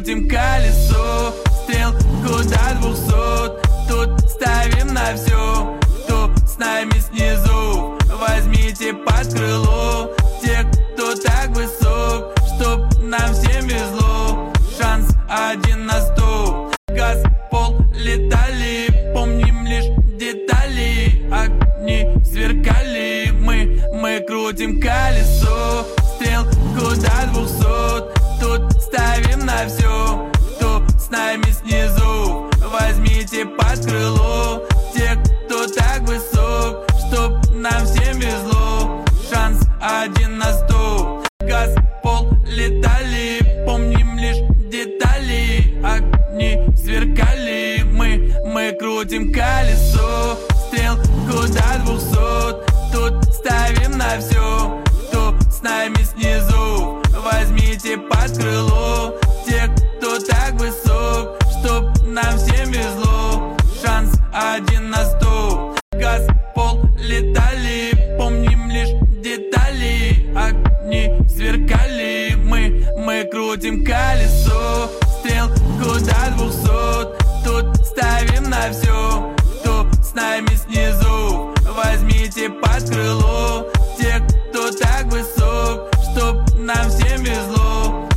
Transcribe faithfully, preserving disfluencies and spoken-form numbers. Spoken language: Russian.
крутим колесо, стрелку до двухсот. Тут ставим на все, кто с нами снизу. Возьмите под крыло тех, кто так высок, чтоб нам всем везло. Шанс один на сто. Газ, пол, летали, помним лишь детали. Огни сверкали, мы, мы крутим колесо, стрелку до двухсот. Тут ставим на все, кто с нами снизу. Возьмите под крыло тех, кто так высок, чтоб нам всем везло. Шанс один на сто. Газ, пол, летали, помним лишь детали. Огни сверкали, мы, мы крутим колесо, стрелку до двухсот. Тут ставим на все, кто с нами снизу. Возьмите под крыло тех, кто так высок, чтоб нам всем везло. Шанс один на сто. Газ, пол, летали, помним лишь детали. Огни сверкали, мы, мы крутим колесо, стрелку до двухсот. Тут ставим на все, кто с нами снизу. Возьмите под крыло тех, кто так высок, чтоб нам всем везло.